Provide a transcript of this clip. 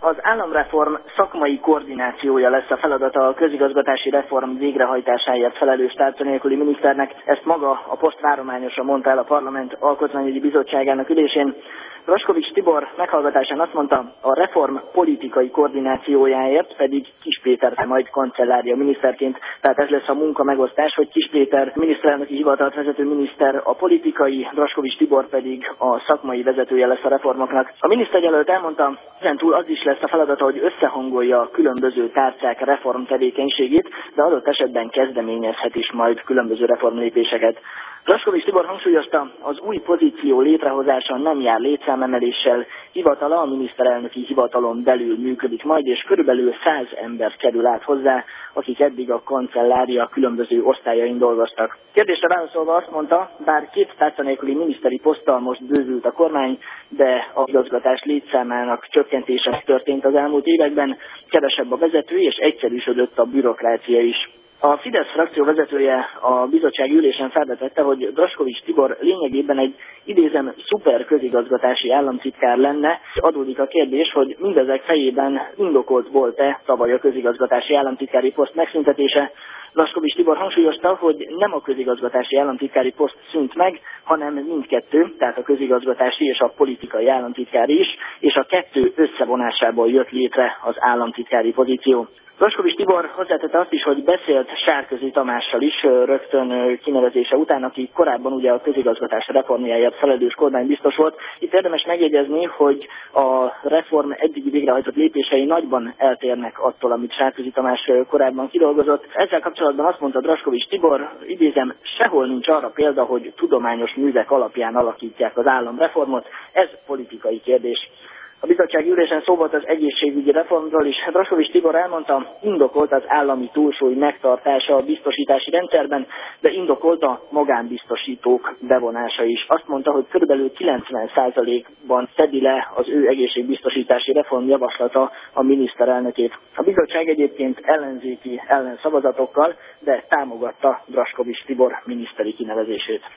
Az államreform szakmai koordinációja lesz a feladata a közigazgatási reform végrehajtásáért felelős tárca nélküli miniszternek. Ezt maga a poszt várományosan mondta el a Parlament Alkotmányügyi Bizottságának ülésén. Raskovics Tibor meghallgatásán azt mondta, a reform politikai koordinációjáért pedig Kiss Péter majd kancellária miniszterként. Tehát ez lesz a munkamegosztás, hogy Kiss Péter miniszterelnöki hivatalt vezető miniszter a politikai, Raskovics Tibor pedig a szakmai vezetője lesz a reformoknak. A miniszterjelölt elmondta, ezentúl az is lesz a feladata, hogy összehangolja a különböző tárcák reform tevékenységét, de adott esetben kezdeményezhet is majd különböző reformlépéseket. Raskovics Tibor hangsúlyozta, az új pozíció létrehozása nem jár létszámemeléssel, hivatala a miniszterelnöki hivatalon belül működik majd, és körülbelül 100 ember kerül át hozzá, akik eddig a kancellária különböző osztályain dolgoztak. Kérdésre válaszolva azt mondta, bár 2 tárca nélküli miniszteri poszttal most bővült a kormány, de a igazgatás létszámának csökkentése történt az elmúlt években, kevesebb a vezető és egyszerűsödött a bürokrácia is. A Fidesz frakció vezetője a bizottsági ülésen felvetette, hogy Raskovics Tibor lényegében egy idézem szuper közigazgatási államtitkár lenne. Adódik a kérdés, hogy mindezek fejében indokolt volt-e tavaly a közigazgatási államtitkári poszt megszüntetése. Raskovics Tibor hangsúlyozta, hogy nem a közigazgatási államtitkári poszt szűnt meg, hanem mindkettő, tehát a közigazgatási és a politikai államtitkári is, és a kettő összevonásából jött létre az államtitkári pozíció. Raskovics Tibor hozzátette azt is, hogy beszélt Sárközi Tamással is rögtön kinevezése után, aki korábban ugye a közigazgatás reformjáért felelős kormánybiztos volt. Itt érdemes megjegyezni, hogy a reform eddigi végrehajtott lépései nagyban eltérnek attól, amit Sárközi Tamás korábban kidolgozott. Ezzel kapcsolatban azt mondta Raskovics Tibor, idézem, sehol nincs arra példa, hogy tudományos művek alapján alakítják az államreformot, ez politikai kérdés. A bizottsági ülésen szó volt az egészségügyi reformról is. Raskovics Tibor elmondta, indokolt az állami túlsúly megtartása a biztosítási rendszerben, de indokolt a magánbiztosítók bevonása is. Azt mondta, hogy kb. 90%-ban szedi le az ő egészségbiztosítási reformjavaslata a miniszterelnökét. A bizottság egyébként ellenzéki ellenszavazatokkal, de támogatta Raskovics Tibor miniszteri kinevezését.